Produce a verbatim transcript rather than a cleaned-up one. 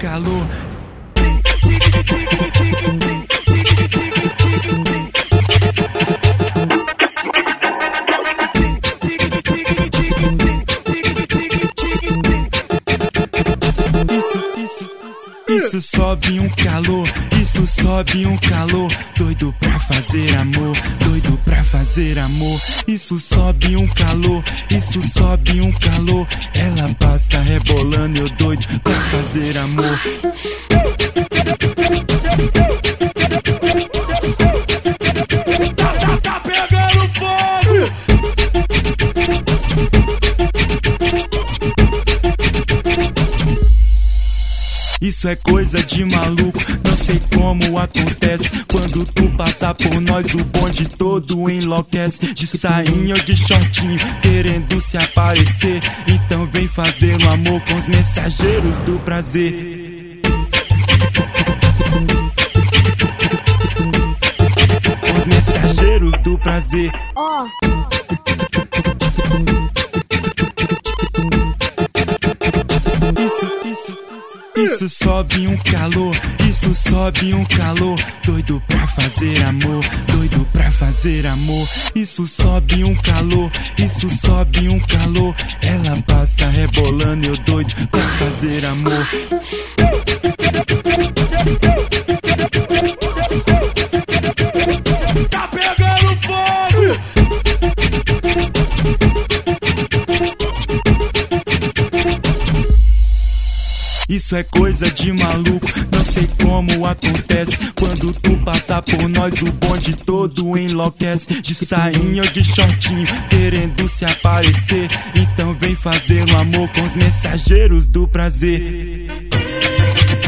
calor. Isso, isso, isso sobe um calor, isso sobe um calor. Doido pra fazer amor, doido pra fazer amor. Isso sobe um calor, isso sobe um calor. Ela passa rebolando, eu doido pra fazer amor. Tá, tá, tá pegando fogo! Isso é coisa de maluco, não sei como acontece. Quando tu passar por nós, o bonde todo enlouquece. De sainha ou de shortinho, querendo se aparecer. Então vem fazer um amor com os mensageiros do prazer. Os mensageiros do prazer. Oh. Isso, isso, isso sobe um calor, isso sobe um calor. Doido pra fazer amor, doido pra fazer amor. Isso sobe um calor, isso sobe um calor. Ela passa rebolando, eu doido pra fazer amor. Tá pegando fogo! Isso é coisa de maluco, não sei como acontece. Quando tu passar por nós, o bonde todo enlouquece. De sainha ou de shortinho, querendo se aparecer. Então vem fazer um amor com os mensageiros do prazer.